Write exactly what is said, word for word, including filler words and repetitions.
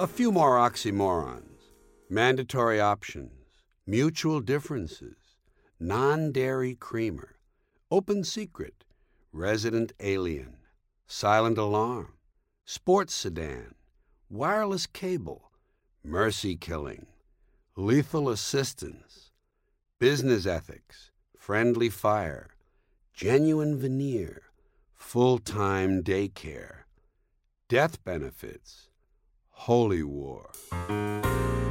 A few more oxymorons, mandatory options, mutual differences, non-dairy creamer, open secret, resident alien, silent alarm, sports sedan, wireless cable, mercy killing, lethal assistance, business ethics, friendly fire, genuine veneer, full-time daycare, death benefits, holy war.